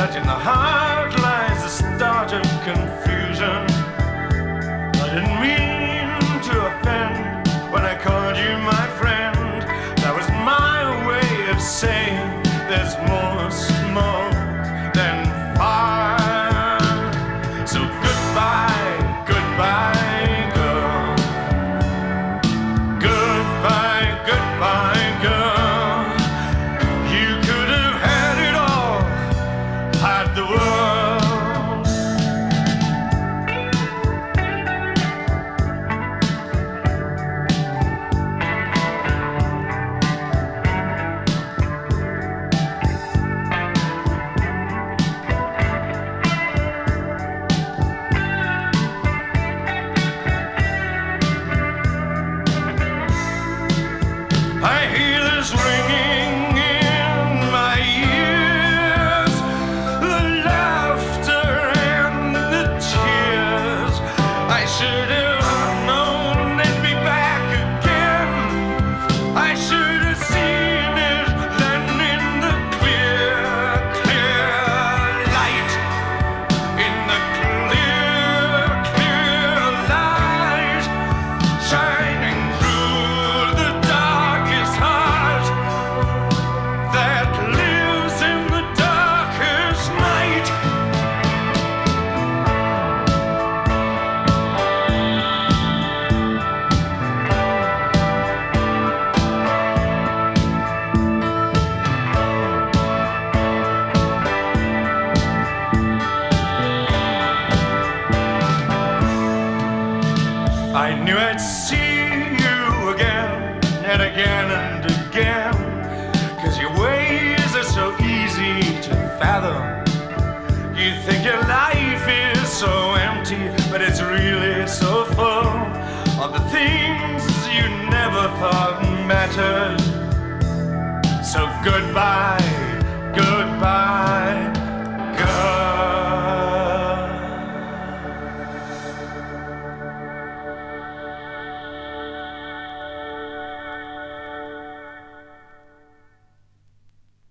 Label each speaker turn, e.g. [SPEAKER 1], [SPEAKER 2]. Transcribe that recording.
[SPEAKER 1] that in the heart lies the start of confusion. I didn't mean to offend when I called you my friend. That was my way of saying there's more smoke than fire. So goodbye, goodbye, girl. Goodbye, goodbye, girl. You could have had it all, had the world. I hear this ringing in my ears, the laughter and the tears. I should have known they'd be back again. I should have seen it then in the clear, clear light. In the clear, clear light, shining through the darkest heart that lives in the darkest night. I knew I'd see you again and again and again, 'cause your ways are so easy to fathom. You think your life is so empty, but it's really so full of the things you never thought mattered. So goodbye,